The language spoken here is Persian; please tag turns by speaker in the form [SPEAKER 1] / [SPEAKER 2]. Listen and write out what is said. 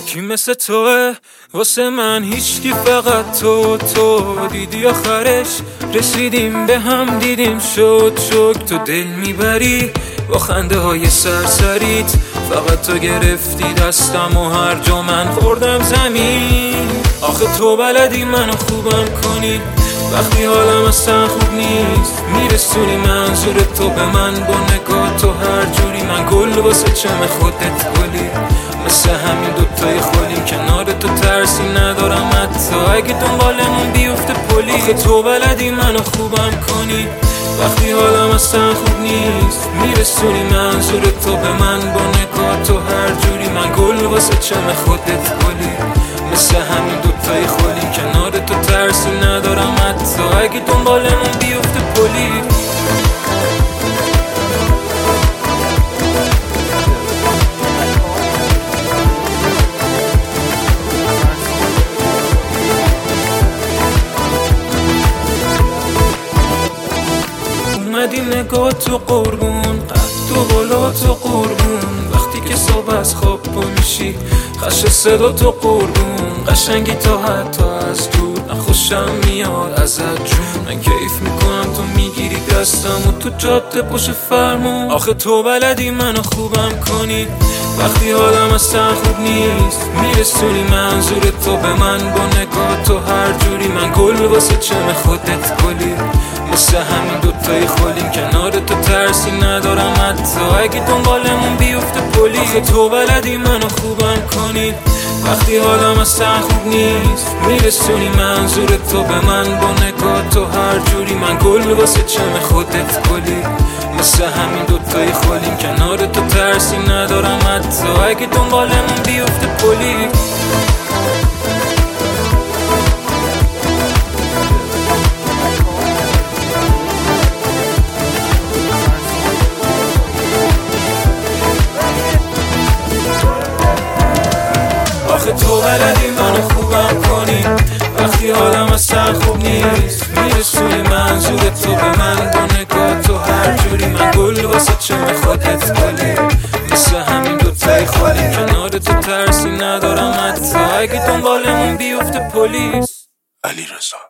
[SPEAKER 1] کی مثل توه واسه من هیچکی، فقط تو دیدی آخرش رسیدیم به هم، دیدیم شد تو دل میبری با خنده های سرسریت، فقط تو گرفتی دستم و هر جا من خوردم زمین. آخه تو بلدی منو خوبم کنی وقتی حالم اصلا خوب نیست، میرسونی منظور تو به من با نگاه تو هر جوری، من گل واسه چم خودت گلی، مثل همین دوتای خولیم کنار تو ترسی ندارم حتی اگه دنبالمون بیفته پلی. آخه تو بلدی منو خوبم کنی وقتی حالم اصلا خوب نیست، میرسونی منظور تو به من با نگاه تو هر جوری، من گل واسه چم خودت گلی، مثل همین دوتای خولیم کنار تو ترسی ندارم حتی اگه دنبالمون بیفته پلی. اومدی نگاه تو قربون، قد و بالا تو قربون، وقتی که صبح از خواب پا میشی خش صدا تو قربون، قشنگی تا حتی از دور خوشم میاد ازت جون، من کیف میکنم تو میگیری دستم و تو جاده پشت فرمون. آخه تو بلدی منو خوبم کنی وقتی حالم اصلا خوب نیست، میرسونی منظور تو به من با نگاه تو هر جوری، من گل واسه چم خودت گلی، مثل همین دوتای خولیم کنار تو ترسی ندارم حتی اگه دنبالمون بیفته پلی. آخه تو بلدی منو خوبم کنی وقتی حالم اصلا خوب نیست، میرسونی منظور تو به من با نگاه تو هر جوری، من گل واسه چم خودت گلی، مثل همین دوتای خولیم کنار تو ترسی ندارم حتی اگه دنبالمون بیفته پلی. آخه تو بلدی منو خوبم کنی وقتی حالم اصلا خوب نیست، میرسونی منظور تو به من با نگاه تو هر جوری، من گل واسه چم خودت گلی، مثل همین دوتای خولیم کنار تو ترسی ندارم حتی اگه دنبالمون بیفته پلیس.
[SPEAKER 2] علیرضا